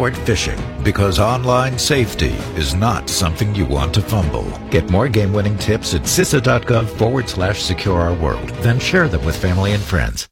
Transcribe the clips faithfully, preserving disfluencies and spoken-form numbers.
sport fishing, because online safety is not something you want to fumble. Get more game-winning tips at C I S A.gov forward slash secure our world. Then share them with family and friends.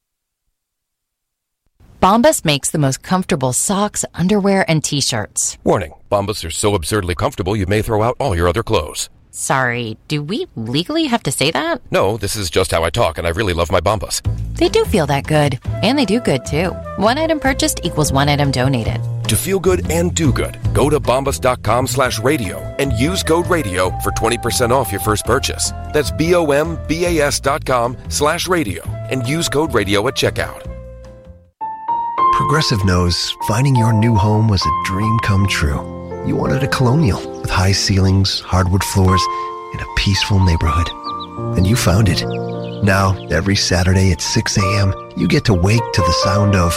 Bombas makes the most comfortable socks, underwear, and T-shirts. Warning, Bombas are so absurdly comfortable you may throw out all your other clothes. Sorry, do we legally have to say that? No, this is just how I talk, and I really love my Bombas. They do feel that good. And they do good, too. One item purchased equals one item donated. To feel good and do good, go to bombas.com slash radio and use code radio for twenty percent off your first purchase. That's B-O-M-B-A-S dot com slash radio and use code radio at checkout. Progressive knows finding your new home was a dream come true. You wanted a Colonial with high ceilings, hardwood floors, and a peaceful neighborhood. And you found it. Now, every Saturday at six a.m., you get to wake to the sound of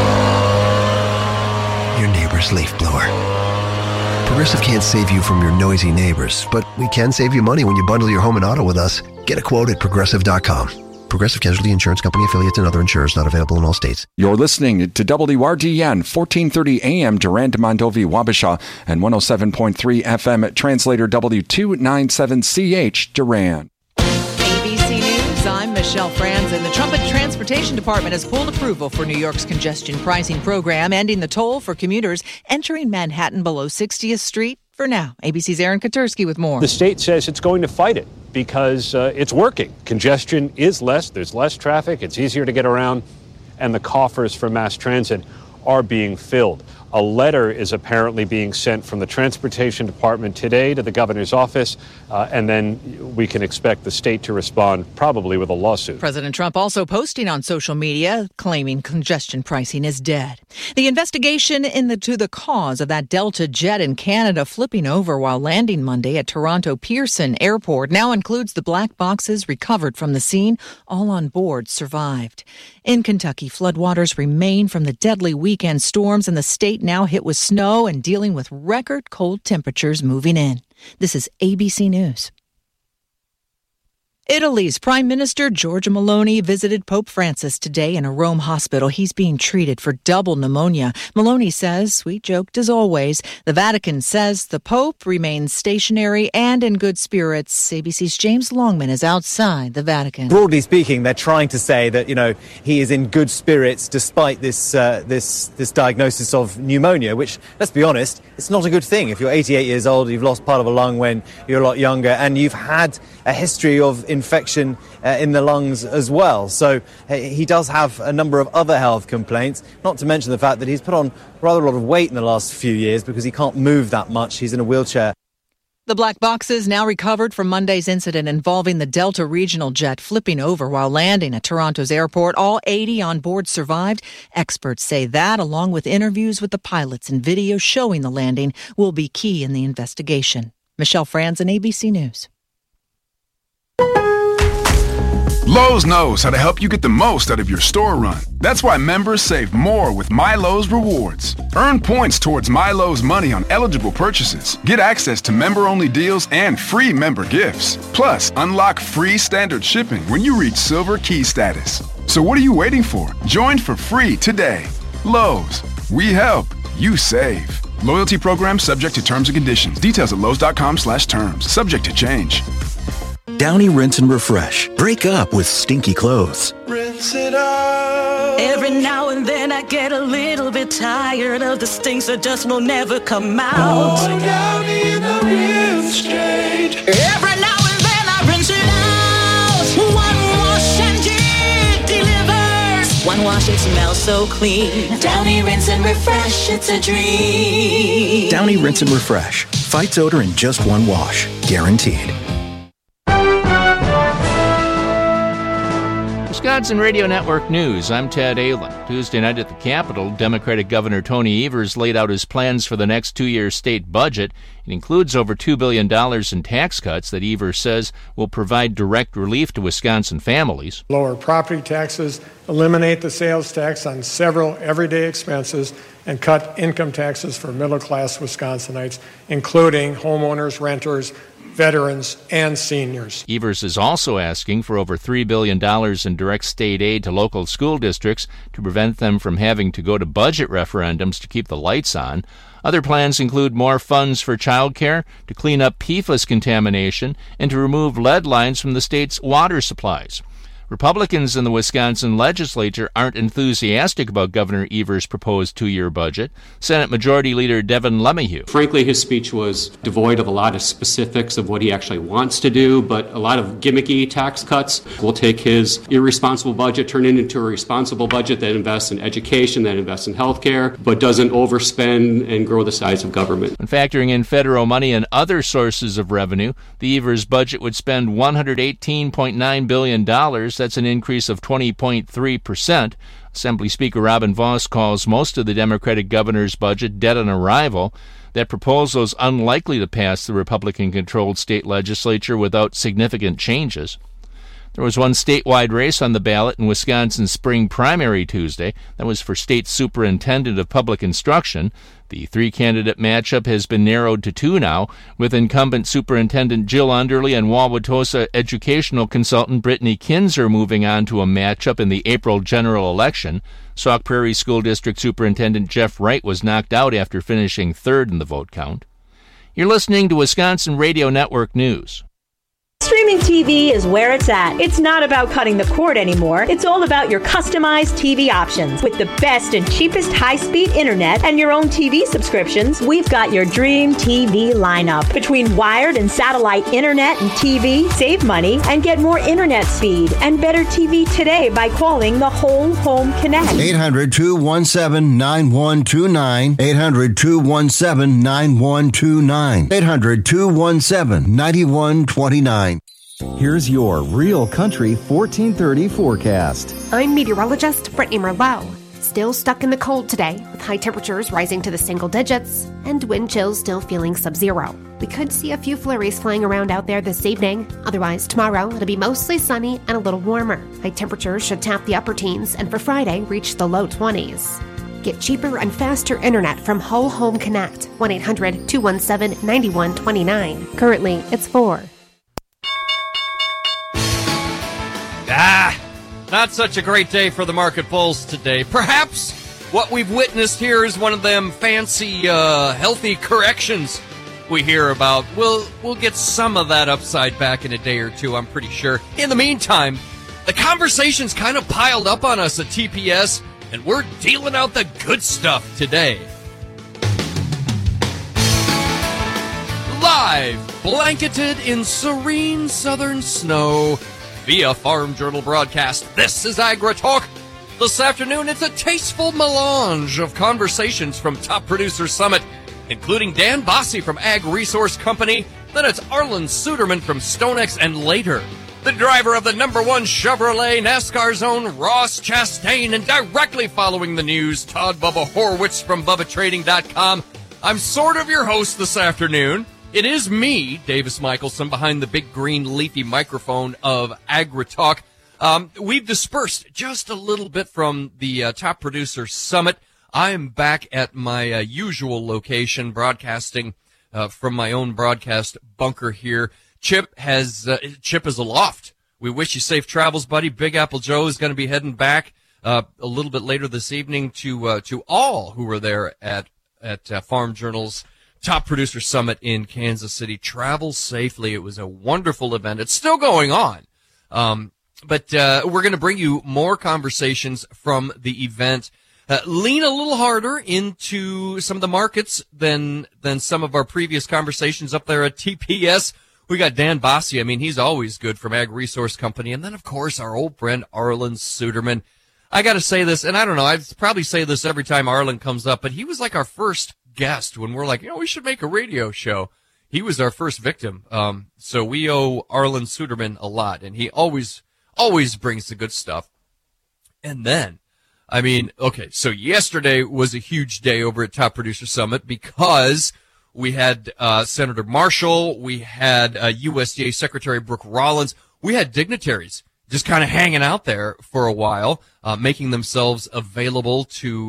your neighbor's leaf blower. Progressive can't save you from your noisy neighbors, but we can save you money when you bundle your home and auto with us. Get a quote at progressive dot com. Progressive Casualty Insurance Company affiliates and other insurers not available in all states. You're listening to W R D N, fourteen thirty A M, Durand, Mondovi, Wabasha, and one oh seven point three F M at Translator W two ninety-seven C H, Durand. A B C News, I'm Michelle Franzen. The Trump Transportation Department has pulled approval for New York's congestion pricing program, ending the toll for commuters entering Manhattan below sixtieth Street. For now, A B C's Aaron Katersky with more. The state says it's going to fight it because uh, it's working. Congestion is less, there's less traffic, it's easier to get around, and the coffers for mass transit are being filled. A letter is apparently being sent from the Transportation Department today to the governor's office, uh, and then we can expect the state to respond probably with a lawsuit. President Trump also posting on social media claiming congestion pricing is dead. The investigation into the cause of that Delta jet in Canada flipping over while landing Monday at Toronto Pearson Airport now includes the black boxes recovered from the scene. All on board survived. In Kentucky, floodwaters remain from the deadly weekend storms, and the state now hit with snow and dealing with record cold temperatures moving in. This is A B C News. Italy's Prime Minister Giorgia Meloni visited Pope Francis today in a Rome hospital. He's being treated for double pneumonia. Meloni says, sweet joked as always, the Vatican says the Pope remains stationary and in good spirits. A B C's James Longman is outside the Vatican. Broadly speaking, they're trying to say that, you know, he is in good spirits despite this uh, this this diagnosis of pneumonia, which, let's be honest, it's not a good thing. If you're eighty-eight years old, you've lost part of a lung when you're a lot younger, and you've had a history of infection uh, in the lungs as well. So uh, he does have a number of other health complaints, not to mention the fact that he's put on rather a lot of weight in the last few years because he can't move that much. He's in a wheelchair. The black boxes now recovered from Monday's incident involving the Delta regional jet flipping over while landing at Toronto's airport. All eighty on board survived. Experts say that, along with interviews with the pilots and videos showing the landing, will be key in the investigation. Michelle Franzen, A B C News. Lowe's knows how to help you get the most out of your store run. That's why members save more with MyLowe's Rewards. Earn points towards MyLowe's money on eligible purchases. Get access to member-only deals and free member gifts. Plus, unlock free standard shipping when you reach Silver Key status. So what are you waiting for? Join for free today. Lowe's. We help. You save. Loyalty program subject to terms and conditions. Details at Lowe's.com slash terms. Subject to change. Downy Rinse and Refresh. Break up with stinky clothes. Rinse it out. Every now and then I get a little bit tired of the stinks that just will never come out. Oh, Downy in the rinse change. Every now and then I rinse it out. One wash and it delivers. One wash, it smells so clean. Downy Rinse and Refresh, it's a dream. Downy Rinse and Refresh. Fights odor in just one wash. Guaranteed. Wisconsin Radio Network News, I'm Ted Aylen. Tuesday night at the Capitol, Democratic Governor Tony Evers laid out his plans for the next two-year state budget. It includes over two billion dollars in tax cuts that Evers says will provide direct relief to Wisconsin families. Lower property taxes, eliminate the sales tax on several everyday expenses, and cut income taxes for middle-class Wisconsinites, including homeowners, renters, veterans, and seniors. Evers is also asking for over three billion dollars in direct state aid to local school districts to prevent them from having to go to budget referendums to keep the lights on. Other plans include more funds for child care, to clean up P F A S contamination, and to remove lead lines from the state's water supplies. Republicans in the Wisconsin legislature aren't enthusiastic about Governor Evers' proposed two-year budget. Senate Majority Leader Devin LeMahieu. Frankly, his speech was devoid of a lot of specifics of what he actually wants to do, but a lot of gimmicky tax cuts. We'll take his irresponsible budget, turn it into a responsible budget that invests in education, that invests in health care, but doesn't overspend and grow the size of government. When factoring in federal money and other sources of revenue, the Evers budget would spend one hundred eighteen point nine billion dollars. That's an increase of twenty point three percent. Assembly Speaker Robin Vos calls most of the Democratic governor's budget dead on arrival. That proposal is unlikely to pass the Republican-controlled state legislature without significant changes. There was one statewide race on the ballot in Wisconsin's spring primary Tuesday. That was for state superintendent of public instruction. The three-candidate matchup has been narrowed to two now, with incumbent Superintendent Jill Underly and Wauwatosa educational consultant Brittany Kinzer moving on to a matchup in the April general election. Sauk Prairie School District Superintendent Jeff Wright was knocked out after finishing third in the vote count. You're listening to Wisconsin Radio Network News. Streaming T V is where it's at. It's not about cutting the cord anymore. It's all about your customized T V options. With the best and cheapest high-speed internet and your own T V subscriptions, we've got your dream T V lineup. Between wired and satellite internet and T V, save money and get more internet speed and better T V today by calling the Whole Home Connect. eight hundred, two one seven, nine one two nine. eight hundred, two one seven, nine one two nine. eight hundred, two one seven, nine one two nine. Here's your Real Country fourteen thirty forecast. I'm meteorologist Brittany Merlot. Still stuck in the cold today, with high temperatures rising to the single digits and wind chills still feeling sub-zero. We could see a few flurries flying around out there this evening. Otherwise, tomorrow it'll be mostly sunny and a little warmer. High temperatures should tap the upper teens and for Friday reach the low twenties. Get cheaper and faster internet from Whole Home Connect. one eight hundred, two one seven, nine one two nine. Currently, it's four. Ah, not such a great day for the market bulls today. Perhaps what we've witnessed here is one of them fancy, uh, healthy corrections we hear about. We'll, we'll get some of that upside back in a day or two, I'm pretty sure. In the meantime, the conversation's kind of piled up on us at T P S, and we're dealing out the good stuff today. Live, blanketed in serene southern snow, via Farm Journal broadcast, this is AgriTalk. This afternoon, it's a tasteful melange of conversations from Top Producer Summit, including Dan Bossie from Ag Resource Company. Then it's Arlen Suderman from StoneX, and later, the driver of the number one Chevrolet NASCAR's own Ross Chastain, and directly following the news, Todd Bubba Horwitz from Bubba Trading dot com. I'm sort of your host this afternoon. It is me, Davis Michelson, behind the big green leafy microphone of AgriTalk. Um, we've dispersed just a little bit from the uh, Top Producer Summit. I am back at my uh, usual location, broadcasting uh, from my own broadcast bunker here. Chip has uh, Chip is aloft. We wish you safe travels, buddy. Big Apple Joe is going to be heading back uh, a little bit later this evening to uh, to all who were there at at uh, Farm Journal's Top Producer Summit in Kansas City. Travel safely. It was a wonderful event. It's still going on. Um, but, uh, we're going to bring you more conversations from the event. Uh, lean a little harder into some of the markets than, than some of our previous conversations up there at T P S. We got Dan Bossie. I mean, he's always good from Ag Resource Company. And then, of course, our old friend Arlen Suderman. I got to say this, and I don't know, I probably say this every time Arlen comes up, but he was like our first guest when we're like, you know, we should make a radio show. He was our first victim. Um, so we owe Arlen Suderman a lot, and he always, always brings the good stuff. And then, I mean, okay, so yesterday was a huge day over at Top Producer Summit because we had, uh, Senator Marshall, we had, uh, U S D A Secretary Brooke Rollins, we had dignitaries just kind of hanging out there for a while, uh, making themselves available to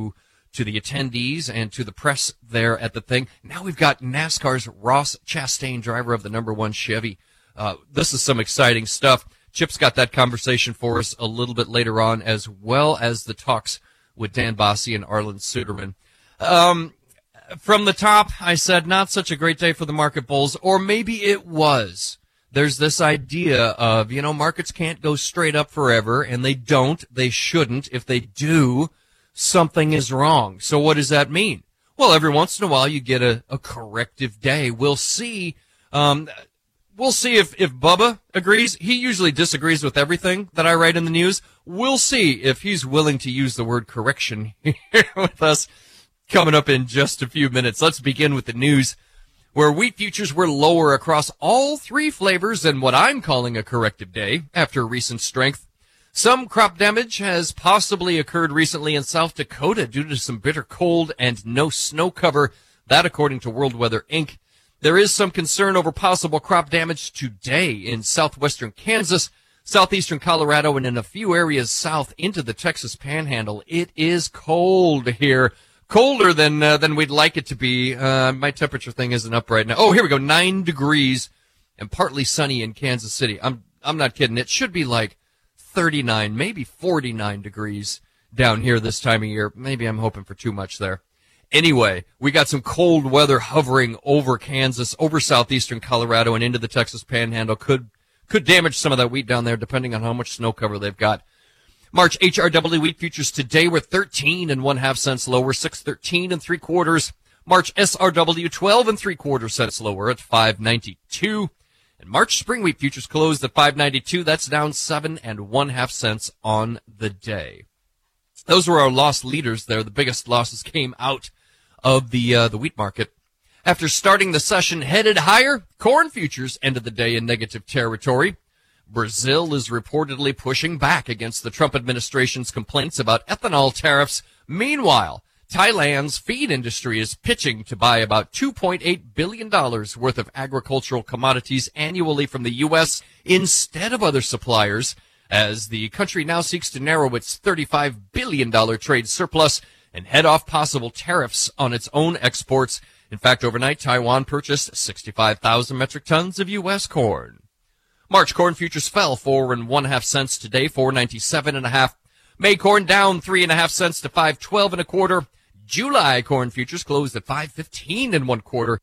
to the attendees and to the press there at the thing. Now we've got NASCAR's Ross Chastain, driver of the number one Chevy. Uh, this is some exciting stuff. Chip's got that conversation for us a little bit later on, as well as the talks with Dan Bossie and Arlen Suderman. Um, from the top, I said not such a great day for the market bulls, or maybe it was. There's this idea of, you know, markets can't go straight up forever, and they don't. They shouldn't. If they do, something is wrong. So what does that mean? Well, every once in a while you get a, a corrective day. We'll see. Um, we'll see if, if Bubba agrees. He usually disagrees with everything that I write in the news. We'll see if he's willing to use the word correction here with us coming up in just a few minutes. Let's begin with the news, where wheat futures were lower across all three flavors in what I'm calling a corrective day after recent strength. Some crop damage has possibly occurred recently in South Dakota due to some bitter cold and no snow cover. That, according to World Weather Incorporated. There is some concern over possible crop damage today in southwestern Kansas, southeastern Colorado, and in a few areas south into the Texas Panhandle. It is cold here. Colder than uh, than we'd like it to be. Uh, my temperature thing isn't up right now. Oh, here we go. Nine degrees and partly sunny in Kansas City. I'm I'm not kidding. It should be like thirty-nine, maybe forty-nine degrees down here this time of year. Maybe I'm hoping for too much there. Anyway, we got some cold weather hovering over Kansas, over southeastern Colorado, and into the Texas Panhandle. Could could damage some of that wheat down there, depending on how much snow cover they've got. March H R W wheat futures today were thirteen and one half cents lower, six thirteen and three quarters. March S R W twelve and three quarter cents lower at five ninety-two. And March spring wheat futures closed at five ninety-two. That's down seven and one half cents on the day. Those were our loss leaders there. The biggest losses came out of the uh, the wheat market. After starting the session headed higher, corn futures ended the day in negative territory. Brazil is reportedly pushing back against the Trump administration's complaints about ethanol tariffs. Meanwhile, Thailand's feed industry is pitching to buy about two point eight billion dollars worth of agricultural commodities annually from the U S instead of other suppliers, as the country now seeks to narrow its thirty-five billion dollars trade surplus and head off possible tariffs on its own exports. In fact, overnight, Taiwan purchased sixty-five thousand metric tons of U S corn. March corn futures fell four and one half cents today, four ninety-seven and a half. May corn down three and a half cents to five twelve and a quarter. July corn futures closed at five fifteen and one quarter.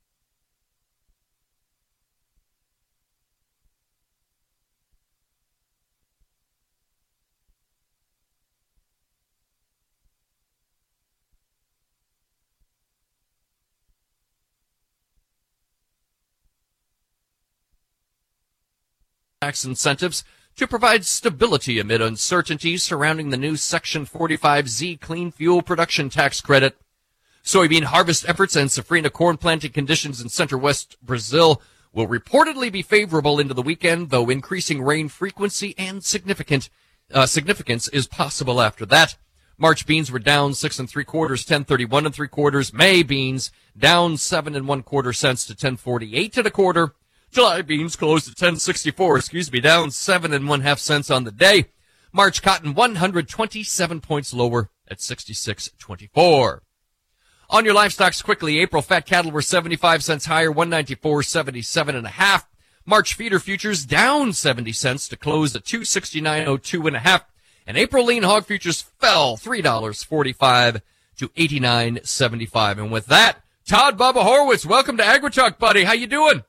Tax incentives to provide stability amid uncertainties surrounding the new Section forty-five Z clean fuel production tax credit. Soybean harvest efforts and safrinha corn planting conditions in center-west Brazil will reportedly be favorable into the weekend, though increasing rain frequency and significant uh, significance is possible after that. March beans were down six and three quarters, ten thirty-one and three quarters. May beans down seven and one quarter cents to ten forty-eight and a quarter. July beans closed at ten sixty-four, excuse me, down seven and one half cents on the day. March cotton one hundred twenty-seven points lower at sixty-six twenty-four. On your livestock quickly, April fat cattle were seventy-five cents higher, one ninety-four seventy-seven and a half. March feeder futures down seventy cents to close at two sixty-nine oh two and a half. And April lean hog futures fell three dollars forty-five to eighty-nine seventy-five. And with that, Todd Bubba Horwitz, welcome to AgriTalk, buddy. How you doing?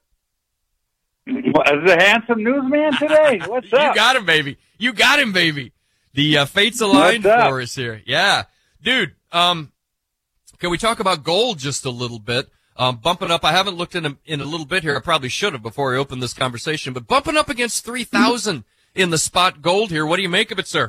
Is a handsome newsman today? What's up? You got him, baby. You got him, baby. The uh, fates aligned for us here. Yeah. Dude, um, can we talk about gold just a little bit? Um, bumping up, I haven't looked in a, in a little bit here. I probably should have before I opened this conversation, but bumping up against three thousand in the spot gold here. What do you make of it, sir?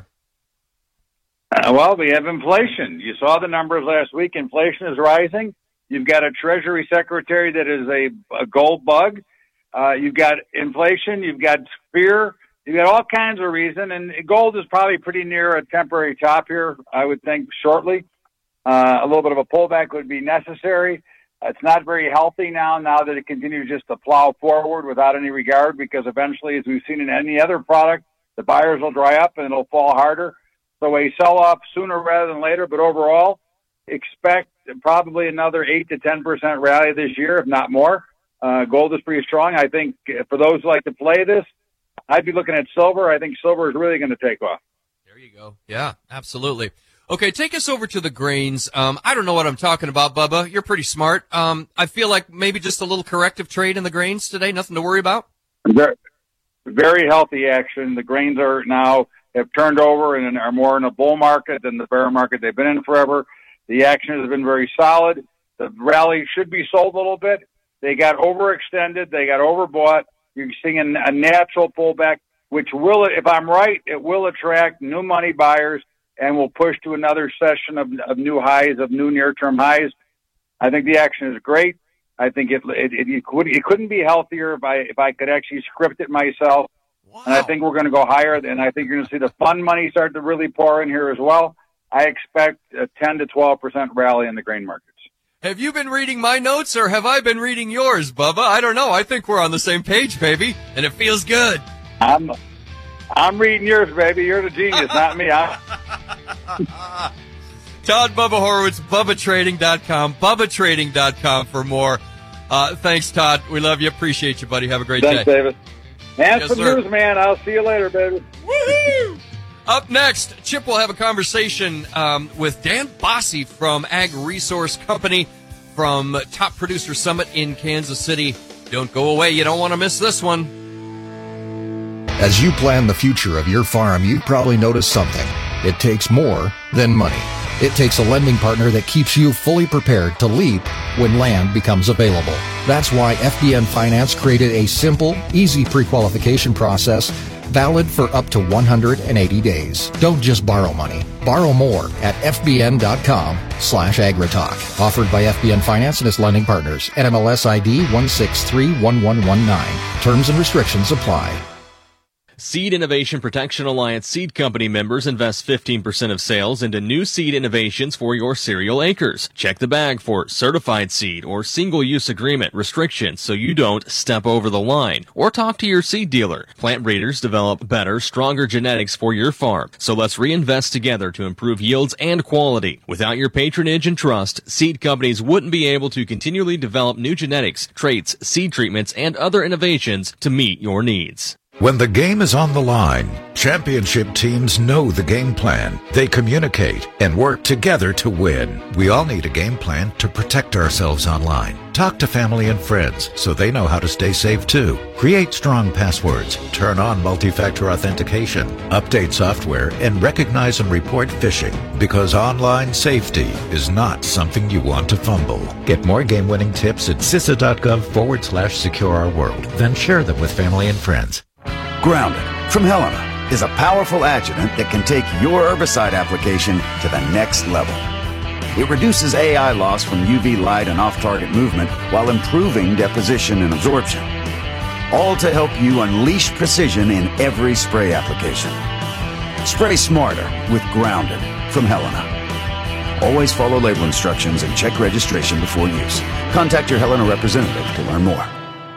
Uh, well, we have inflation. You saw the numbers last week. Inflation is rising. You've got a Treasury Secretary that is a, a gold bug. Uh, you've got inflation, you've got fear, you've got all kinds of reason, and gold is probably pretty near a temporary top here, I would think, shortly. Uh, a little bit of a pullback would be necessary. It's not very healthy now, now that it continues just to plow forward without any regard, because eventually, as we've seen in any other product, the buyers will dry up and it'll fall harder. So a sell-off sooner rather than later, but overall, expect probably another eight to ten percent rally this year, if not more. Uh, gold is pretty strong. I think for those who like to play this, I'd be looking at silver. I think silver is really going to take off. There you go. Yeah, absolutely. Okay, take us over to the grains. Um, I don't know what I'm talking about, Bubba. You're pretty smart. Um, I feel like maybe just a little corrective trade in the grains today. Nothing to worry about. Very, very healthy action. The grains are now have turned over and are more in a bull market than the bear market they've been in forever. The action has been very solid. The rally should be sold a little bit. They got overextended. They got overbought. You're seeing a natural pullback, which will, if I'm right, it will attract new money buyers and will push to another session of, of new highs, of new near-term highs. I think the action is great. I think it it, it, it, could, it couldn't be healthier if I if I could actually script it myself. Wow. And I think we're going to go higher, and I think you're going to see the fund money start to really pour in here as well. I expect a ten to twelve percent rally in the grain markets. Have you been reading my notes, or have I been reading yours, Bubba? I don't know. I think we're on the same page, baby, and it feels good. I'm I'm reading yours, baby. You're the genius, not me. I'm... Todd Bubba Horowitz, Bubba Trading dot com, Bubba Trading dot com for more. Uh, thanks, Todd. We love you. Appreciate you, buddy. Have a great Thanks, day. David. And Yes, some sir. news, man. I'll see you later, baby. Woohoo! Up next, Chip will have a conversation um, with Dan Bossy from Ag Resource Company from Top Producer Summit in Kansas City. Don't go away. You don't want to miss this one. As you plan the future of your farm, you've probably noticed something. It takes more than money. It takes a lending partner that keeps you fully prepared to leap when land becomes available. That's why F B N Finance created a simple, easy pre-qualification process valid for up to one hundred eighty days. Don't just borrow money. Borrow more at F B N dot com slash agritalk. Offered by F B N Finance and its lending partners. N M L S I D one six three one one one nine. Terms and restrictions apply. Seed Innovation Protection Alliance seed company members invest fifteen percent of sales into new seed innovations for your cereal acres. Check the bag for certified seed or single-use agreement restrictions so you don't step over the line. Or talk to your seed dealer. Plant breeders develop better, stronger genetics for your farm. So let's reinvest together to improve yields and quality. Without your patronage and trust, seed companies wouldn't be able to continually develop new genetics, traits, seed treatments, and other innovations to meet your needs. When the game is on the line, championship teams know the game plan. They communicate and work together to win. We all need a game plan to protect ourselves online. Talk to family and friends so they know how to stay safe too. Create strong passwords, turn on multi-factor authentication, update software, and recognize and report phishing. Because online safety is not something you want to fumble. Get more game-winning tips at C I S A dot gov forward slash secure our world. Then share them with family and friends. Grounded from Helena is a powerful adjuvant that can take your herbicide application to the next level. It reduces A I loss from U V light and off-target movement while improving deposition and absorption. All to help you unleash precision in every spray application. Spray smarter with Grounded from Helena. Always follow label instructions and check registration before use. Contact your Helena representative to learn more.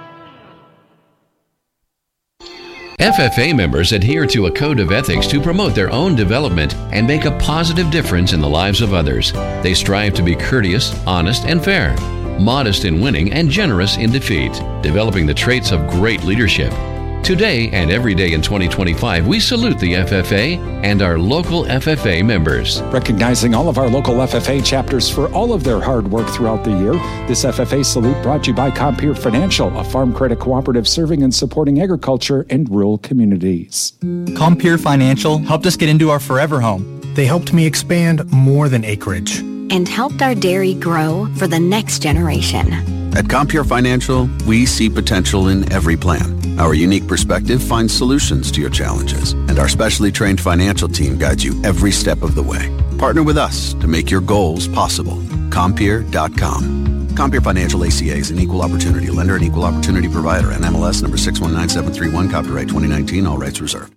F F A members adhere to a code of ethics to promote their own development and make a positive difference in the lives of others. They strive to be courteous, honest, and fair, modest in winning, and generous in defeat, developing the traits of great leadership. Today and every day in twenty twenty-five, we salute the F F A and our local F F A members. Recognizing all of our local F F A chapters for all of their hard work throughout the year, this F F A salute brought to you by Compeer Financial, a farm credit cooperative serving and supporting agriculture and rural communities. Compeer Financial helped us get into our forever home. They helped me expand more than acreage. And helped our dairy grow for the next generation. At Compeer Financial, we see potential in every plan. Our unique perspective finds solutions to your challenges, and our specially trained financial team guides you every step of the way. Partner with us to make your goals possible. Compeer dot com. Compeer Financial A C A is an equal opportunity lender and equal opportunity provider. N M L S number six one nine seven three one, copyright twenty nineteen, all rights reserved.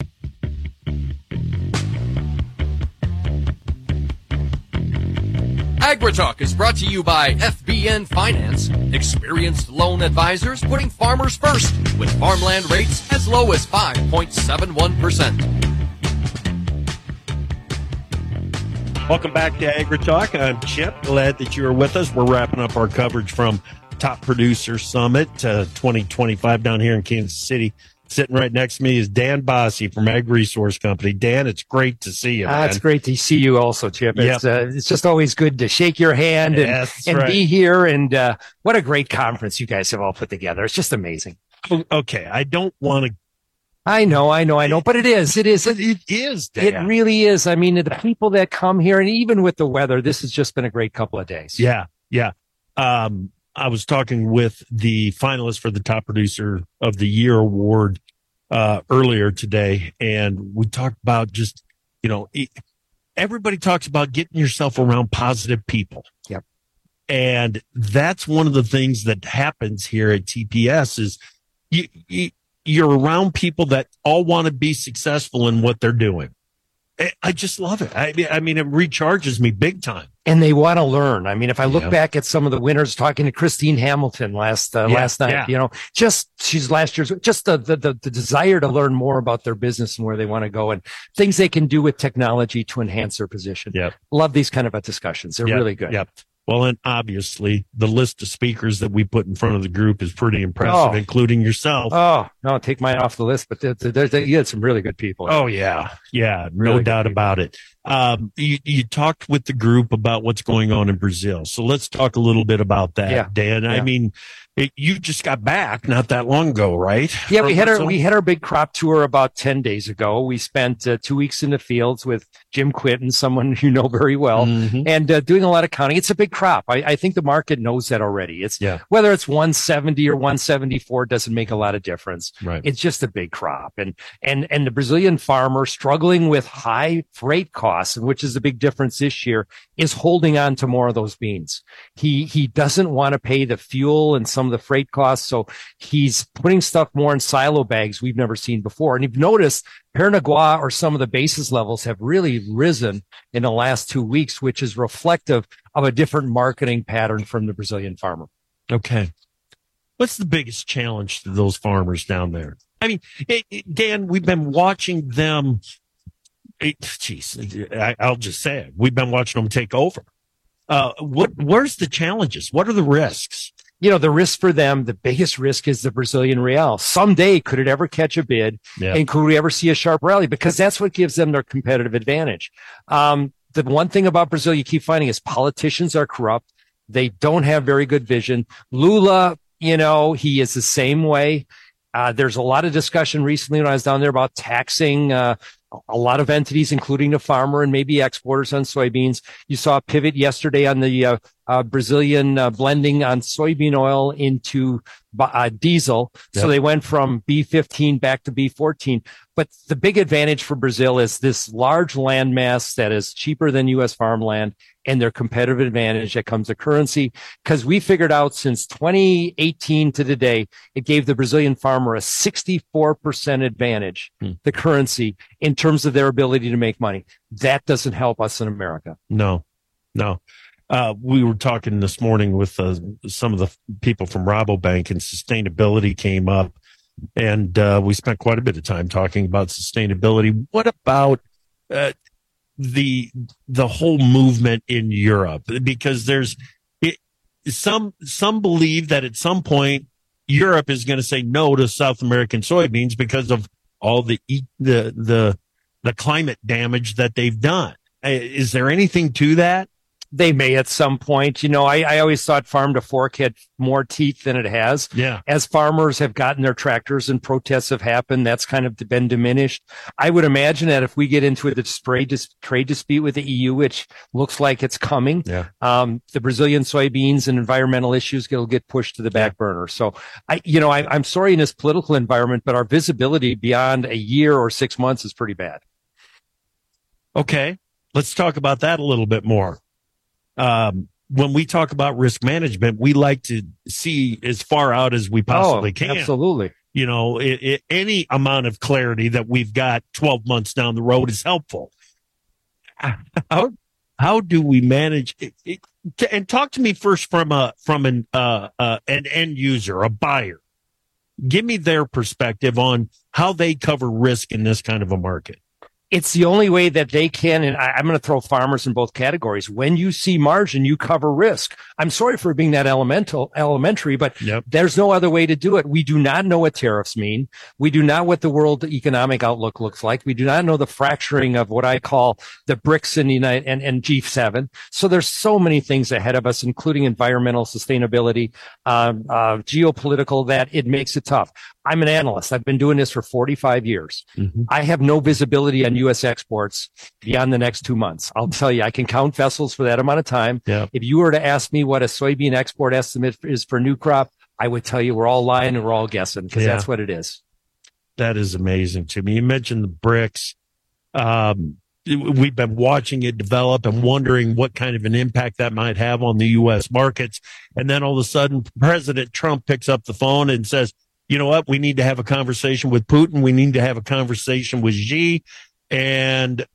AgriTalk is brought to you by F B N Finance, experienced loan advisors putting farmers first with farmland rates as low as five point seven one percent. Welcome back to AgriTalk. I'm Chip. Glad that you're with us. We're wrapping up our coverage from Top Producer Summit uh, twenty twenty-five down here in Kansas City. Sitting right next to me is Dan Bossy from Ag Resource Company. Dan, it's great to see you, man. Ah, it's great to see you also, Chip. Yep. It's, uh, it's just always good to shake your hand and, Yes, and right. be here. And uh, what a great conference you guys have all put together. It's just amazing. Okay, I don't want to. I know, I know, I know, but it is. It is. It, it is, Dan. It really is. I mean, the people that come here, and even with the weather, this has just been a great couple of days. Yeah, yeah. Um, I was talking with the finalist for the Top Producer of the Year award uh, earlier today, and we talked about just, you know, it, everybody talks about getting yourself around positive people. Yep. And that's one of the things that happens here at T P S is you, you you're around people that all want to be successful in what they're doing. I, I just love it. I mean, I mean, it recharges me big time. And they want to learn. I mean, if I look Yeah. back at some of the winners, talking to Christine Hamilton last uh, Yeah, last night, yeah. you know, just she's last year's, just the, the the the desire to learn more about their business and where they want to go and things they can do with technology to enhance their position. Yep. Love these kind of uh, discussions. They're Yep, really good. Yep. Well, and obviously the list of speakers that we put in front of the group is pretty impressive, Oh. including yourself. Oh no, take mine off the list. But there's there, there, you had some really good people. Oh yeah, yeah, no Really good doubt about it. Um, you, you talked with the group about what's going on in Brazil, so let's talk a little bit about that, Yeah, Dan. I yeah. mean, it, you just got back not that long ago, right? Yeah, we From had our Brazil? we had our big crop tour about ten days ago. We spent uh, two weeks in the fields with Jim Quinton, someone you know very well, Mhm. and uh, doing a lot of counting. It's a big crop. I, I think the market knows that already. It's Yeah. whether it's one seventy or one seventy-four doesn't make a lot of difference. Right. It's just a big crop, and and and the Brazilian farmer struggling with high freight costs, which is the big difference this year, is holding on to more of those beans. He he doesn't want to pay the fuel and some of the freight costs. So he's putting stuff more in silo bags we've never seen before. And you've noticed Paranaguá or some of the basis levels have really risen in the last two weeks, which is reflective of a different marketing pattern from the Brazilian farmer. Okay. What's the biggest challenge to those farmers down there? I mean, it, it- Dan, we've been watching them. It, geez, I, I'll just say it. We've been watching them take over. Uh, what? Where's the challenges? What are the risks? You know, the risk for them, the biggest risk is the Brazilian real. Someday, could it ever catch a bid? Yeah. And could we ever see a sharp rally? Because that's what gives them their competitive advantage. Um, the one thing about Brazil you keep finding is politicians are corrupt. They don't have very good vision. Lula, you know, he is the same way. Uh, there's a lot of discussion recently when I was down there about taxing uh, a lot of entities, including the farmer and maybe exporters on soybeans. You saw a pivot yesterday on the uh, uh, Brazilian uh, blending on soybean oil into uh, diesel. So Yep. they went from B fifteen back to B fourteen. But the big advantage for Brazil is this large landmass that is cheaper than U S farmland and their competitive advantage that comes to currency. Because we figured out since twenty eighteen to today, it gave the Brazilian farmer a sixty-four percent advantage, Hmm. the currency, in terms of their ability to make money. That doesn't help us in America. No, no. Uh, we were talking this morning with uh, some of the f- people from Rabobank, and sustainability came up, and uh, we spent quite a bit of time talking about sustainability. What about uh, the the whole movement in Europe? Because there's it, some some believe that at some point Europe is going to say no to South American soybeans because of all the e- the the the climate damage that they've done. Uh, Is there anything to that? They may at some point. You know, I, I always thought farm to fork had more teeth than it has. Yeah. As farmers have gotten their tractors and protests have happened, that's kind of been diminished. I would imagine that if we get into a trade, dis- trade dispute with the E U, which looks like it's coming, Yeah. um, the Brazilian soybeans and environmental issues will get pushed to the back burner. So, I, you know, I, I'm sorry in this political environment, but our visibility beyond a year or six months is pretty bad. Okay. Let's talk about that a little bit more. Um, when we talk about risk management, we like to see as far out as we possibly Oh, can. absolutely. You know, it, it, any amount of clarity that we've got twelve months down the road is helpful. How, how do we manage it, it, t- and talk to me first from a, from an, uh, uh, an end user, a buyer. Give me their perspective on how they cover risk in this kind of a market. It's the only way that they can, and I, I'm going to throw farmers in both categories. When you see margin, you cover risk. I'm sorry for being that elemental, elementary, but yep. there's no other way to do it. We do not know what tariffs mean. We do not know what the world economic outlook looks like. We do not know the fracturing of what I call the BRICS and, United, and, and G seven. So there's so many things ahead of us, including environmental sustainability, um, uh, geopolitical, that it makes it tough. I'm an analyst. I've been doing this for forty-five years. Mm-hmm. I have no visibility on U S exports beyond the next two months. I'll tell you, I can count vessels for that amount of time. Yeah. If you were to ask me what a soybean export estimate is for new crop, I would tell you we're all lying and we're all guessing, because yeah. that's what it is. That is amazing to me. You mentioned the BRICS. Um, we've been watching it develop and wondering what kind of an impact that might have on the U S markets. And then all of a sudden, President Trump picks up the phone and says, you know what? We need to have a conversation with Putin. We need to have a conversation with Xi. And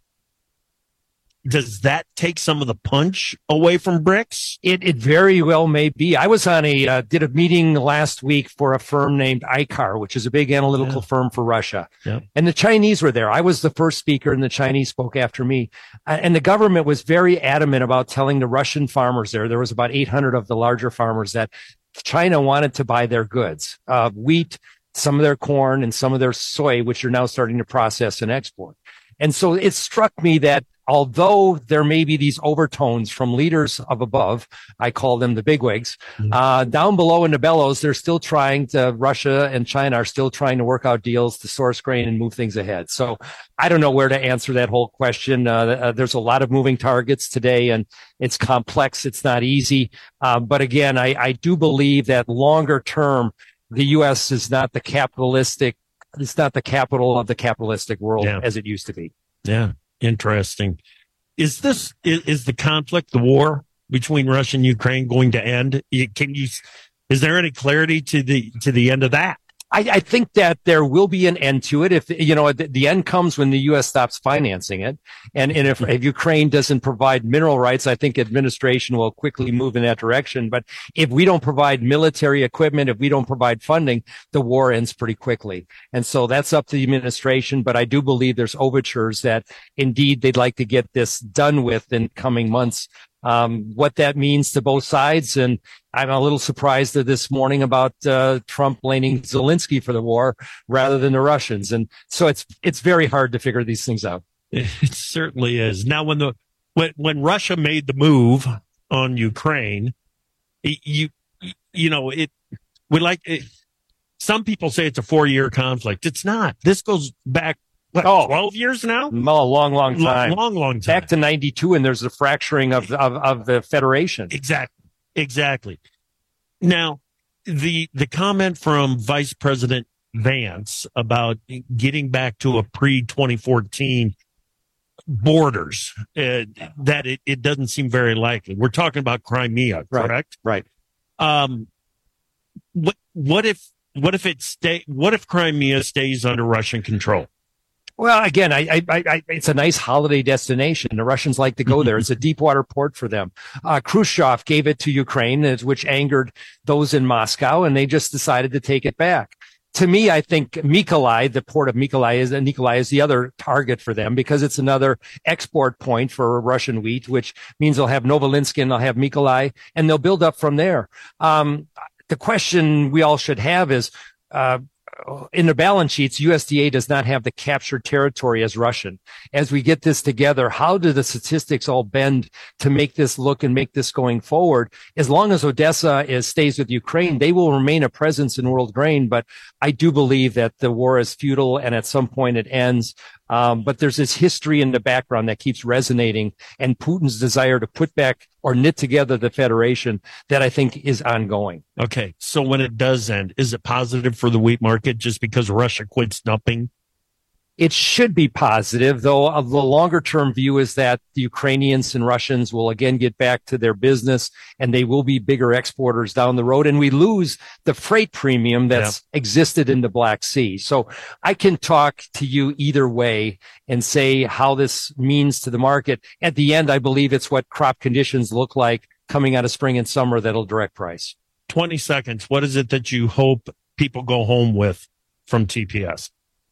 does that take some of the punch away from BRICS? It it very well may be. I was on a uh, did a meeting last week for a firm named I C A R, which is a big analytical yeah. firm for Russia. Yeah. And the Chinese were there. I was the first speaker, and the Chinese spoke after me. Uh, and the government was very adamant about telling the Russian farmers there. There was about eight hundred of the larger farmers that China wanted to buy their goods, uh, wheat, some of their corn, and some of their soy, which are now starting to process and export. And so it struck me that although there may be these overtones from leaders of above, I call them the bigwigs, mm-hmm. uh, down below in the bellows, they're still trying to, Russia and China are still trying to work out deals to source grain and move things ahead. So I don't know where to answer that whole question. Uh, uh, there's a lot of moving targets today, and it's complex. It's not easy. Uh, but again, I, I do believe that longer term, the U S is not the capitalistic, it's not the capital of the capitalistic world yeah. as it used to be. Yeah. Interesting. Is this, is, is the conflict, the war between Russia and Ukraine going to end? Can you, is there any clarity to the, to the end of that? I, I think that there will be an end to it. If, you know, the, the end comes when the U S stops financing it. And, and if, if Ukraine doesn't provide mineral rights, I think administration will quickly move in that direction. But if we don't provide military equipment, if we don't provide funding, the war ends pretty quickly. And so that's up to the administration. But I do believe there's overtures that indeed they'd like to get this done with in coming months. Um, what that means to both sides. And I'm a little surprised this morning about, uh, Trump blaming Zelensky for the war rather than the Russians. And so it's, it's very hard to figure these things out. It certainly is. Now, when the, when, when Russia made the move on Ukraine, you, you know, it, we like it, some people say it's a four year conflict. It's not. This goes back What, oh, twelve years now? A long, long time. Long, long, long time. Back to ninety-two, and there's a fracturing of, of, of the Federation. Exactly. Exactly. Now, the, the comment from Vice President Vance about getting back to a pre twenty fourteen borders, uh, that it, it doesn't seem very likely. We're talking about Crimea, correct? Right. right. Um, what, what if, what if it stay, what if Crimea stays under Russian control? Well, again, I, I, I, it's a nice holiday destination. The Russians like to go there. It's a deep water port for them. Uh, Khrushchev gave it to Ukraine, which angered those in Moscow, and they just decided to take it back. To me, I think Mykolaiv, the port of Mykolaiv is, Mykolaiv is the other target for them because it's another export point for Russian wheat, which means they'll have Novolinsk and they'll have Mykolaiv, and they'll build up from there. Um, the question we all should have is, uh, in the balance sheets, U S D A does not have the captured territory as Russian. As we get this together, how do the statistics all bend to make this look and make this going forward? As long as Odessa is stays with Ukraine, they will remain a presence in world grain. But I do believe that the war is futile and at some point it ends. Um, but there's this history in the background that keeps resonating, and Putin's desire to put back or knit together the Federation that I think is ongoing. Okay. So when it does end, is it positive for the wheat market just because Russia quits dumping? It should be positive, though uh, the longer term view is that the Ukrainians and Russians will again get back to their business and they will be bigger exporters down the road. And we lose the freight premium that's yeah. existed in the Black Sea. So I can talk to you either way and say how this means to the market. At the end, I believe it's what crop conditions look like coming out of spring and summer that'll direct price. twenty seconds. What is it that you hope people go home with from T P S?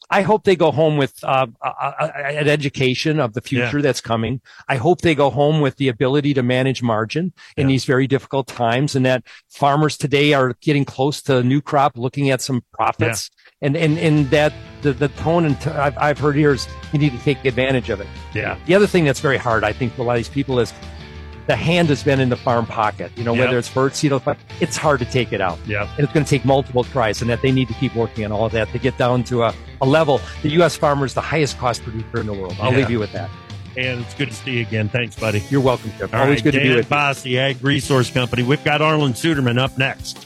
I hope they go home with uh, a, a, an education of the future yeah. that's coming. I hope they go home with the ability to manage margin in yeah. these very difficult times, and that farmers today are getting close to a new crop, looking at some profits. Yeah. And, and, and that the, the tone and t- I've, I've heard here is you need to take advantage of it. Yeah. The other thing that's very hard, I think, for a lot of these people is the hand has been in the farm pocket. You know, yep. whether it's birdseed or it's hard to take it out. Yeah. And it's going to take multiple tries, and that they need to keep working on all of that to get down to a, a level. The U S farmer is the highest cost producer in the world. I'll yeah. leave you with that. And it's good to see you again. Thanks, buddy. You're welcome, Jeff. All Always right, good Dan to be with Boss, you. The Ag Resource Company. We've got Arlen Suderman up next.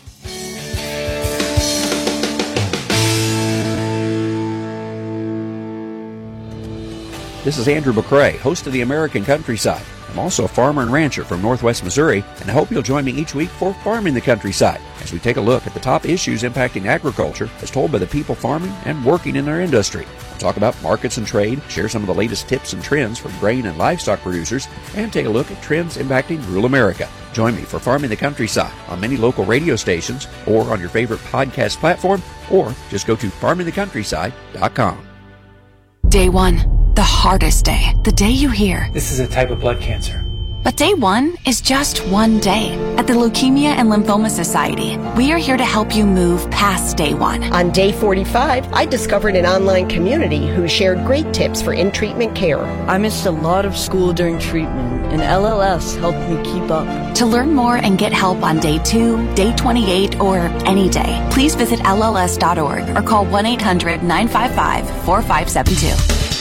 This is Andrew McCrae, host of the American Countryside. I'm also a farmer and rancher from Northwest Missouri, and I hope you'll join me each week for Farming the Countryside, as we take a look at the top issues impacting agriculture as told by the people farming and working in our industry. We'll talk about markets and trade, share some of the latest tips and trends from grain and livestock producers, and take a look at trends impacting rural America. Join me for Farming the Countryside on many local radio stations or on your favorite podcast platform, or just go to farming the countryside dot com. Day one. The hardest day. The day you hear, this is a type of blood cancer. But day one is just one day. At the Leukemia and Lymphoma Society, we are here to help you move past day one. On day forty-five, I discovered an online community who shared great tips for in-treatment care. I missed a lot of school during treatment, and L L S helped me keep up. To learn more and get help on day two, day twenty-eight, or any day, please visit L L S dot org or call one eight hundred nine five five four five seven two.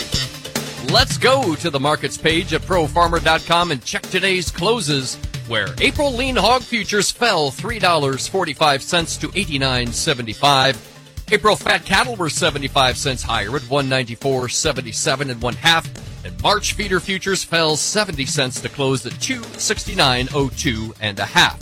Let's go to the markets page at pro farmer dot com and check today's closes, where April lean hog futures fell three dollars and forty-five cents to eighty-nine seventy-five. April fat cattle were seventy-five cents higher at one ninety-four seventy-seven and one half. And March feeder futures fell seventy cents to close at two sixty-nine oh two and a half.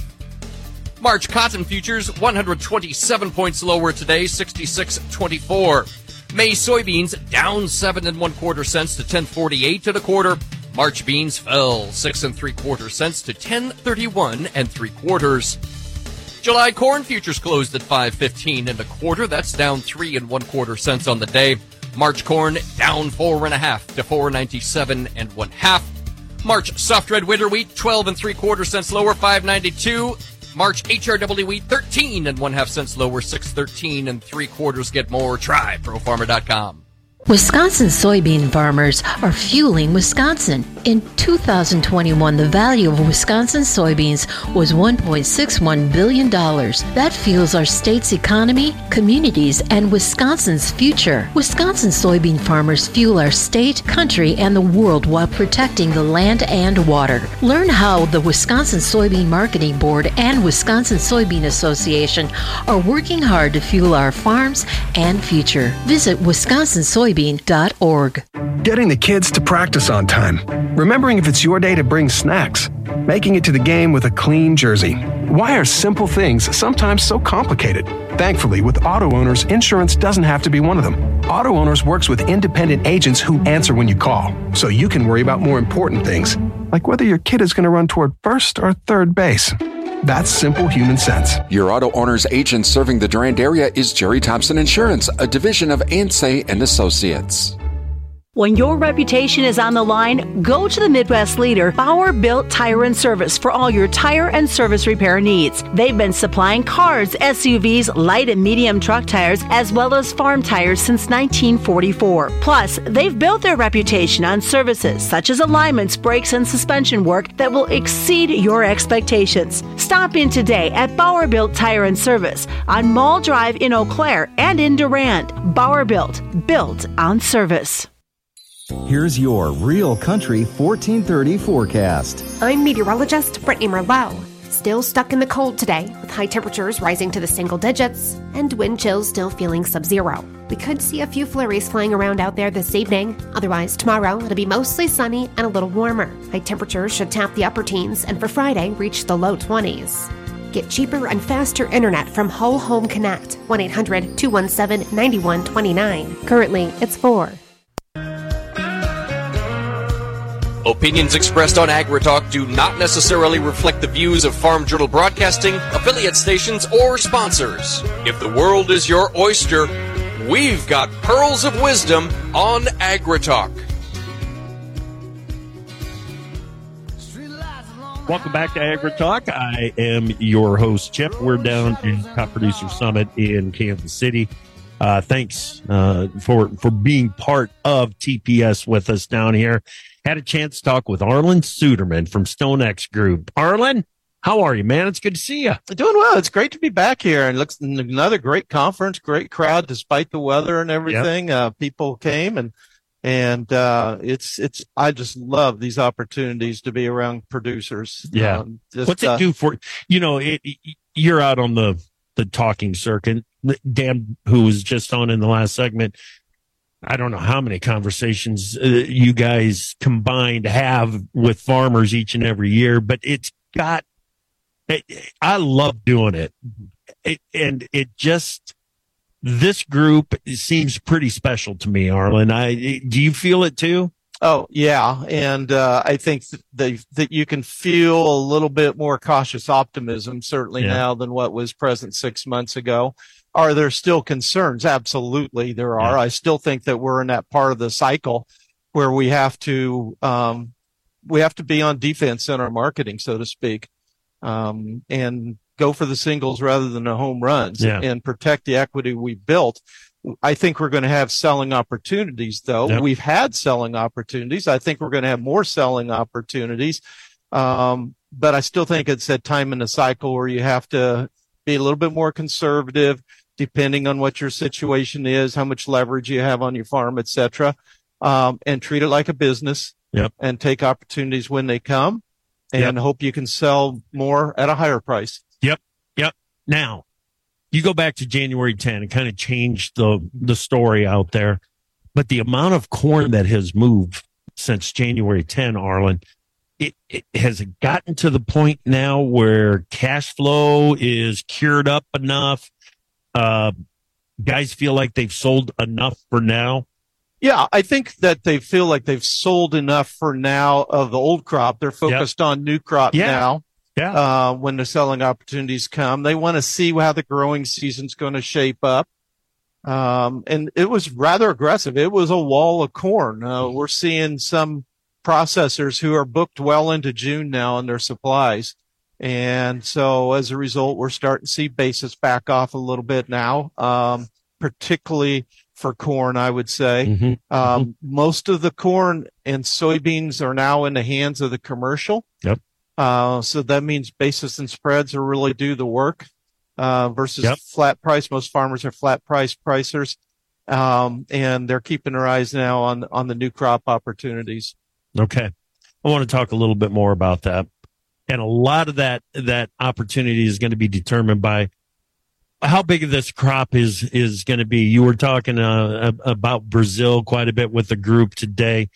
March cotton futures one hundred twenty-seven points lower today, sixty-six twenty-four. May soybeans down seven and one quarter cents to ten forty-eight and a quarter. March beans fell six and three quarter cents to ten thirty-one and three quarters. July corn futures closed at five fifteen and a quarter. That's down three and one quarter cents on the day. March corn down four and a half to four ninety-seven and one half. March soft red winter wheat twelve and three quarter cents lower, five ninety-two. March H R W wheat thirteen and one half cents lower, six thirteen and three quarters. Get more. Try pro farmer dot com. Wisconsin soybean farmers are fueling Wisconsin. In two thousand twenty-one, the value of Wisconsin soybeans was one point six one billion dollars. That fuels our state's economy, communities, and Wisconsin's future. Wisconsin soybean farmers fuel our state, country, and the world while protecting the land and water. Learn how the Wisconsin Soybean Marketing Board and Wisconsin Soybean Association are working hard to fuel our farms and future. Visit wisconsin soybean dot org. Getting the kids to practice on time. Remembering if it's your day to bring snacks. Making it to the game with a clean jersey. Why are simple things sometimes so complicated? Thankfully, with Auto Owners, insurance doesn't have to be one of them. Auto Owners works with independent agents who answer when you call, so you can worry about more important things, like whether your kid is going to run toward first or third base. That's simple human sense. Your Auto Owners agent serving the Durand area is Jerry Thompson Insurance, a division of Ansay and Associates. When your reputation is on the line, go to the Midwest leader, Bauer Built Tire and Service, for all your tire and service repair needs. They've been supplying cars, S U Vs, light and medium truck tires, as well as farm tires since nineteen forty-four. Plus, they've built their reputation on services such as alignments, brakes, and suspension work that will exceed your expectations. Stop in today at Bauer Built Tire and Service on Mall Drive in Eau Claire and in Durand. Bauer Built, built on service. Here's your Real Country fourteen thirty forecast. I'm meteorologist Brittany Merlot. Still stuck in the cold today, with high temperatures rising to the single digits and wind chills still feeling sub-zero. We could see a few flurries flying around out there this evening. Otherwise, tomorrow it'll be mostly sunny and a little warmer. High temperatures should tap the upper teens and for Friday reach the low twenties. Get cheaper and faster internet from Whole Home Connect. one eight hundred two one seven nine one two nine. Currently, it's four. Opinions expressed on AgriTalk do not necessarily reflect the views of Farm Journal Broadcasting, affiliate stations, or sponsors. If the world is your oyster, we've got pearls of wisdom on AgriTalk. Welcome back to AgriTalk. I am your host, Chip. We're down in Top Producer Summit in Kansas City. Uh, thanks uh, for for being part of T P S with us down here. Had a chance to talk with Arlen Suderman from StoneX Group. Arlen, how are you, man? It's good to see you. Doing well. It's great to be back here, and looks another great conference, great crowd despite the weather and everything. Yep. Uh, people came and. And, uh, it's, it's, I just love these opportunities to be around producers. Yeah. Um, just, What's it uh, do for, you know, it, you're out on the, the talking circuit. Dan, who was just on in the last segment, I don't know how many conversations uh, you guys combined have with farmers each and every year, but it's got, it, I love doing it. it. And it just, this group seems pretty special to me, Arlen. I, do you feel it too? Oh, yeah. And, uh, I think that, they, that you can feel a little bit more cautious optimism, certainly yeah. now than what was present six months ago. Are there still concerns? Absolutely there are. Yeah. I still think that we're in that part of the cycle where we have to, um, we have to be on defense in our marketing, so to speak. Um, and, go for the singles rather than the home runs yeah. and protect the equity we built. I think we're going to have selling opportunities, though. Yep. We've had selling opportunities. I think we're going to have more selling opportunities. Um, but I still think it's that time in the cycle where you have to be a little bit more conservative, depending on what your situation is, how much leverage you have on your farm, et cetera, um, and treat it like a business yep. and take opportunities when they come and yep. hope you can sell more at a higher price. Yep. Yep. Now, you go back to January tenth and kind of changed the, the story out there, but the amount of corn that has moved since January tenth, Arlen, it, it has gotten to the point now where cash flow is cured up enough. Uh, guys feel like they've sold enough for now. Yeah, I think that they feel like they've sold enough for now of the old crop. They're focused yep. on new crop yeah. now. Yeah. Uh, when the selling opportunities come, they want to see how the growing season's going to shape up. Um, and it was rather aggressive. It was a wall of corn. Uh, we're seeing some processors who are booked well into June now on their supplies. And so as a result, we're starting to see basis back off a little bit now, um, particularly for corn, I would say. Mm-hmm. Um, mm-hmm. Most of the corn and soybeans are now in the hands of the commercial. Yep. Uh, so that means basis and spreads will really do the work, uh, versus yep. flat price. Most farmers are flat price pricers. Um, and they're keeping their eyes now on, on the new crop opportunities. Okay. I want to talk a little bit more about that. And a lot of that, that opportunity is going to be determined by how big of this crop is, is going to be. You were talking, uh, about Brazil quite a bit with the group today.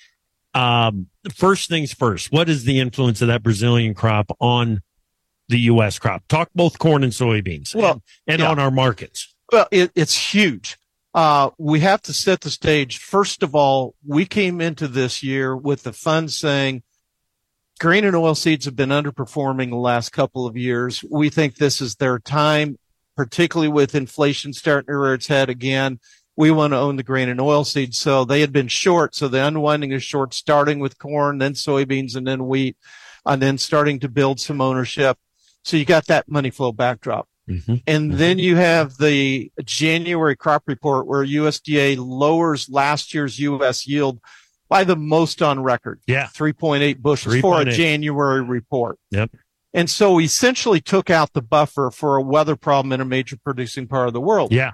Um, first things first, what is the influence of that Brazilian crop on the U S crop? Talk both corn and soybeans well, and, and yeah. on our markets. Well, it, it's huge. Uh, we have to set the stage. First of all, we came into this year with the fund saying grain and oilseeds have been underperforming the last couple of years. We think this is their time, particularly with inflation starting to rear its head again. We want to own the grain and oilseeds. So they had been short. So the unwinding is short, starting with corn, then soybeans, and then wheat, and then starting to build some ownership. So you got that money flow backdrop. Mm-hmm. And mm-hmm. then you have the January crop report where U S D A lowers last year's U S yield by the most on record. Yeah. three point eight bushels three point eight for a January report. Yep. And so we essentially took out the buffer for a weather problem in a major producing part of the world. Yeah.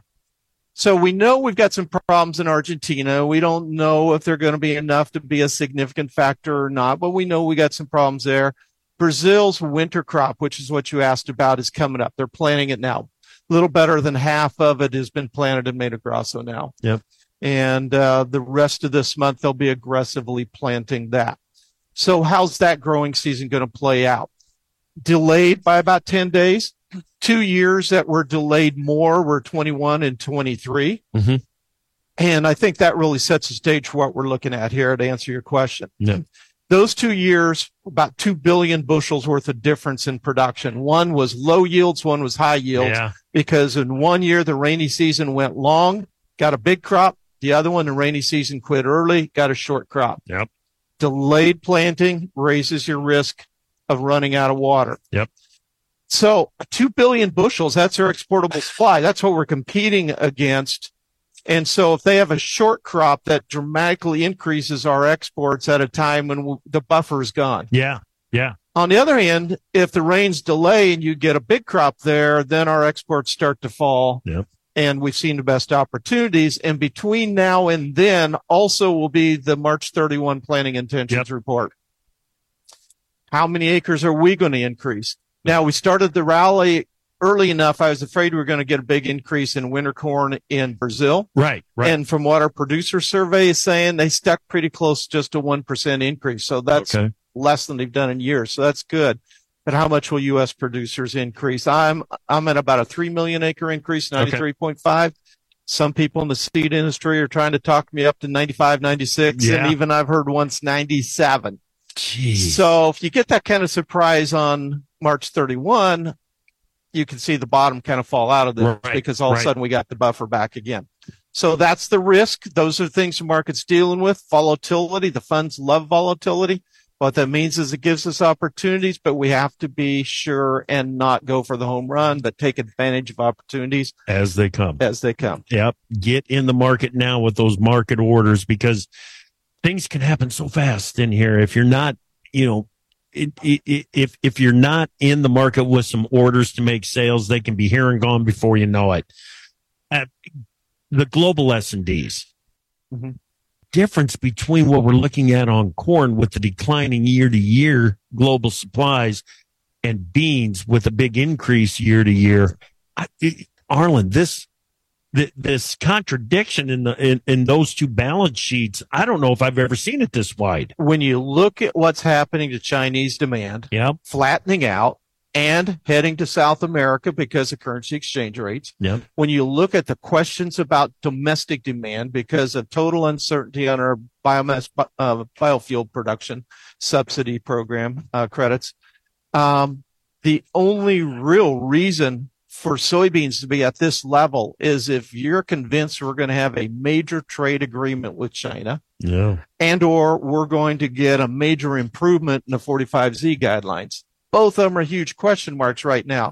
So we know we've got some problems in Argentina. We don't know if they're going to be enough to be a significant factor or not, but we know we got some problems there. Brazil's winter crop, which is what you asked about, is coming up. They're planting it now. A little better than half of it has been planted in Mato Grosso now. Yep. And uh, the rest of this month, they'll be aggressively planting that. So how's that growing season going to play out? Delayed by about ten days. Two years that were delayed more were twenty-one and twenty-three. Mm-hmm. And I think that really sets the stage for what we're looking at here to answer your question. Yeah. Those two years, about two billion bushels worth of difference in production. One was low yields, one was high yields. Yeah. Because in one year, the rainy season went long got a big crop. The other one, the rainy season quit early, got a short crop. Yep. Delayed planting raises your risk of running out of water. Yep. So two billion bushels, that's our exportable supply. That's what we're competing against. And so if they have a short crop, that dramatically increases our exports at a time when w- the buffer is gone. Yeah. Yeah. On the other hand, if the rains delay and you get a big crop there, then our exports start to fall. Yep. And we've seen the best opportunities. And between now and then also will be the March thirty-first planting intentions Yep. report. How many acres are we going to increase? Now, we started the rally early enough. I was afraid we were going to get a big increase in winter corn in Brazil. Right, right. And from what our producer survey is saying, they stuck pretty close to just a one percent increase. So that's Okay. less than they've done in years. So that's good. But how much will U S producers increase? I'm I'm at about a three million acre increase, ninety-three point five. Some people in the seed industry are trying to talk me up to ninety-five, ninety-six, Yeah. and even I've heard once ninety-seven. Jeez. So if you get that kind of surprise on March thirty-first, you can see the bottom kind of fall out of this Right, because all of right. a sudden we got the buffer back again. So that's the risk. Those are things the market's dealing with. Volatility. The funds love volatility. What that means is it gives us opportunities, but we have to be sure and not go for the home run, but take advantage of opportunities As they come. as they come. Yep. Get in the market now with those market orders because things can happen so fast in here. If you're not, you know, it, it, it, if, if you're not in the market with some orders to make sales, they can be here and gone before you know it. Uh, the global S and Ds. Mm-hmm. Difference between what we're looking at on corn with the declining year to year global supplies and beans with a big increase year to year. I, it, Arlen, this, th- this contradiction in the, in, in those two balance sheets, I don't know if I've ever seen it this wide. When you look at what's happening to Chinese demand, Yep. flattening out and heading to South America because of currency exchange rates. Yep. When you look at the questions about domestic demand because of total uncertainty on our biomass uh, biofuel production subsidy program uh, credits, um, the only real reason for soybeans to be at this level is if you're convinced we're going to have a major trade agreement with China. Yeah. And or we're going to get a major improvement in the forty-five Z guidelines. Both of them are huge question marks right now.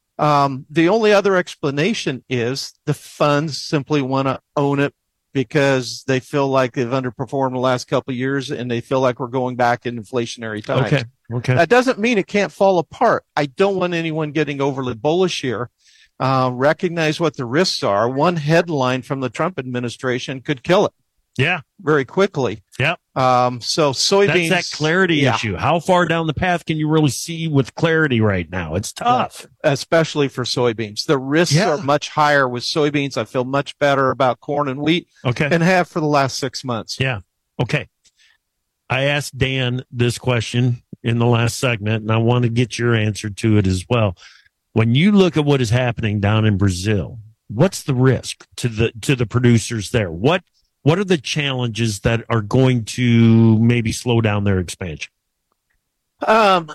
Um, the only other explanation is the funds simply want to own it because they feel like they've underperformed the last couple of years and they feel like we're going back in inflationary times. Okay. Okay. That doesn't mean it can't fall apart. I don't want anyone getting overly bullish here. Uh, recognize what the risks are. One headline from the Trump administration could kill it. Yeah. Very quickly. Yep. Um, so soybeans. That's that clarity yeah. issue. How far down the path can you really see with clarity right now? It's tough. Especially for soybeans. The risks Yeah. are much higher with soybeans. I feel much better about corn and wheat Okay. and have for the last six months. Yeah. Okay. I asked Dan this question in the last segment, and I want to get your answer to it as well. When you look at what is happening down in Brazil, what's the risk to the to the producers there? What what are the challenges that are going to maybe slow down their expansion? Um,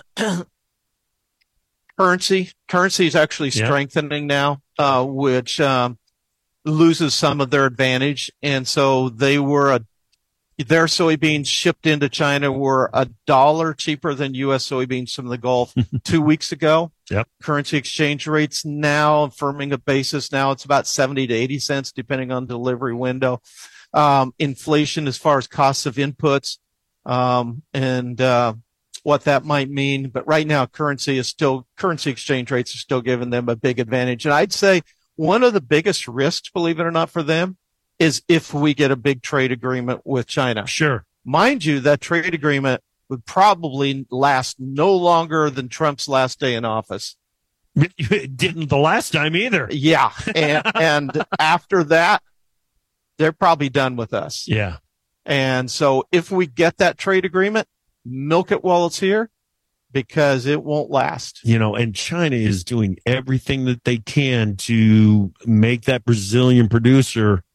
currency, currency is actually Yeah. strengthening now, uh, which, um, loses some of their advantage. And so they were a, their soybeans shipped into China were a dollar cheaper than U S soybeans from the Gulf two weeks ago. Yep. Currency exchange rates now firming a basis. Now it's about seventy to eighty cents, depending on delivery window. Um, inflation as far as costs of inputs, um, and, uh, what that might mean. But right now, currency is still, currency exchange rates are still giving them a big advantage. And I'd say one of the biggest risks, believe it or not, for them is if we get a big trade agreement with China. Sure. Mind you, that trade agreement would probably last no longer than Trump's last day in office. It didn't the last time either. Yeah. And, and after that, they're probably done with us. Yeah. And so if we get that trade agreement, milk it while it's here because it won't last. You know, and China is doing everything that they can to make that Brazilian producer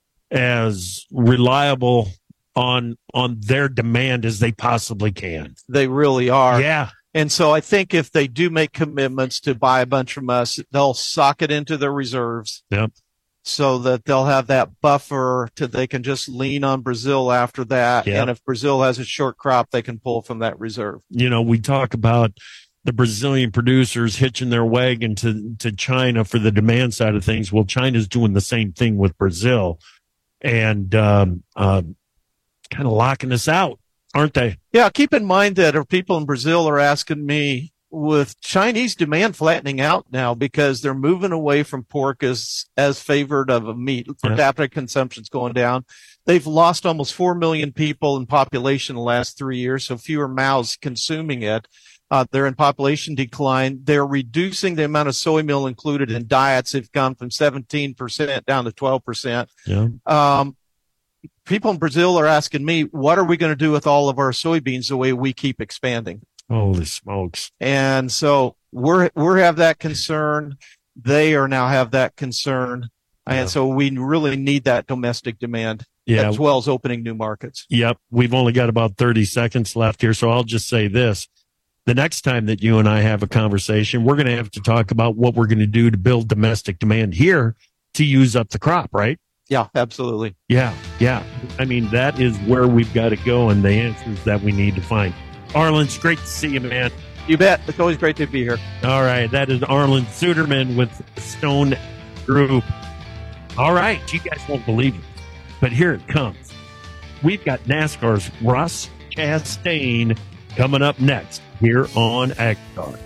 as reliable on on their demand as they possibly can. They really are. Yeah. And so I think if they do make commitments to buy a bunch from us, they'll sock it into their reserves. Yep. so that they'll have that buffer to they can just lean on Brazil after that. Yeah. And if Brazil has a short crop, they can pull from that reserve. You know, we talk about the Brazilian producers hitching their wagon to, to China for the demand side of things. Well, China's doing the same thing with Brazil and um, uh, kind of locking us out, aren't they? Yeah, keep in mind that our people in Brazil are asking me, with Chinese demand flattening out now because they're moving away from pork as as favored of a meat. Per capita consumption's going down. They've lost almost four million people in population in the last three years, so fewer mouths consuming it. Uh, they're in population decline. They're reducing the amount of soy meal included in diets. They've gone from seventeen percent down to twelve percent. Yeah. Um, people in Brazil are asking me, what are we going to do with all of our soybeans the way we keep expanding? Holy smokes. And so we're, we have that concern. They are now have that concern. Yeah. And so we really need that domestic demand yeah. as well as opening new markets. Yep. We've only got about thirty seconds left here. So I'll just say this. The next time that you and I have a conversation, we're going to have to talk about what we're going to do to build domestic demand here to use up the crop, right? Yeah, absolutely. Yeah. Yeah. I mean, that is where we've got to go and the answers that we need to find. Arlen, it's great to see you, man. You bet. It's always great to be here. All right. That is Arlen Suderman with Stone Group. All right. You guys won't believe it, but here it comes. We've got NASCAR's Ross Chastain coming up next here on AgriTalk.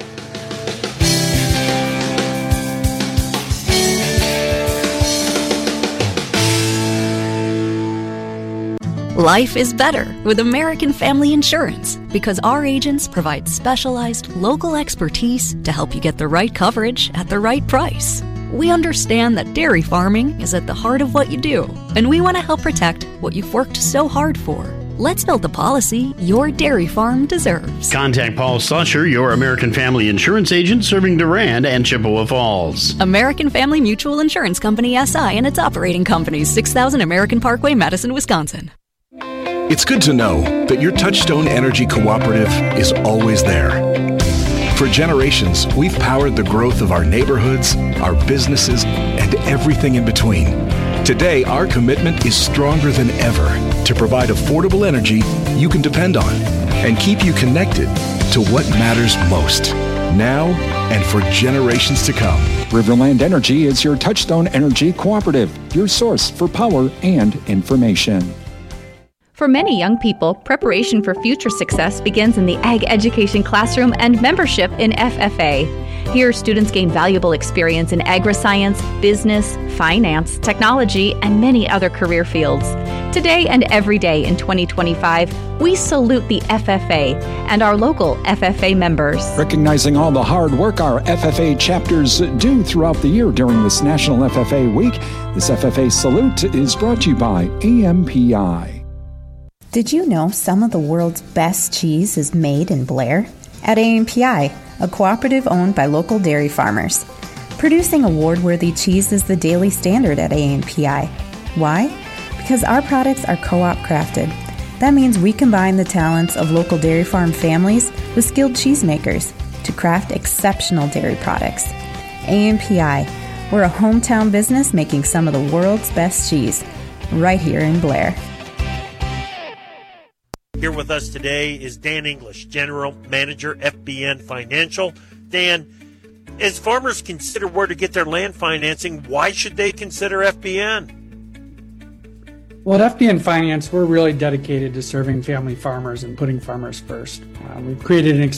Life is better with American Family Insurance because our agents provide specialized local expertise to help you get the right coverage at the right price. We understand that dairy farming is at the heart of what you do, and we want to help protect what you've worked so hard for. Let's build the policy your dairy farm deserves. Contact Paul Slusher, your American Family Insurance agent serving Durand and Chippewa Falls. American Family Mutual Insurance Company, S I, and its operating companies, six thousand American Parkway, Madison, Wisconsin. It's good to know that your Touchstone Energy Cooperative is always there. For generations, we've powered the growth of our neighborhoods, our businesses, and everything in between. Today, our commitment is stronger than ever to provide affordable energy you can depend on and keep you connected to what matters most, now and for generations to come. Riverland Energy is your Touchstone Energy Cooperative, your source for power and information. For many young people, preparation for future success begins in the Ag Education classroom and membership in F F A. Here, students gain valuable experience in agri-science, business, finance, technology, and many other career fields. Today and every day in twenty twenty-five, we salute the F F A and our local F F A members. Recognizing all the hard work our F F A chapters do throughout the year during this National F F A Week, this F F A Salute is brought to you by A M P I. Did you know some of the world's best cheese is made in Blair? At A M P I, a cooperative owned by local dairy farmers. Producing award-worthy cheese is the daily standard at A M P I. Why? Because our products are co-op crafted. That means we combine the talents of local dairy farm families with skilled cheesemakers to craft exceptional dairy products. A M P I, we're a hometown business making some of the world's best cheese, right here in Blair. Here with us today is Dan English, General Manager, F B N Financial. Dan, as farmers consider where to get their land financing, why should they consider F B N? Well, at F B N Finance, we're really dedicated to serving family farmers and putting farmers first. Uh, we've created an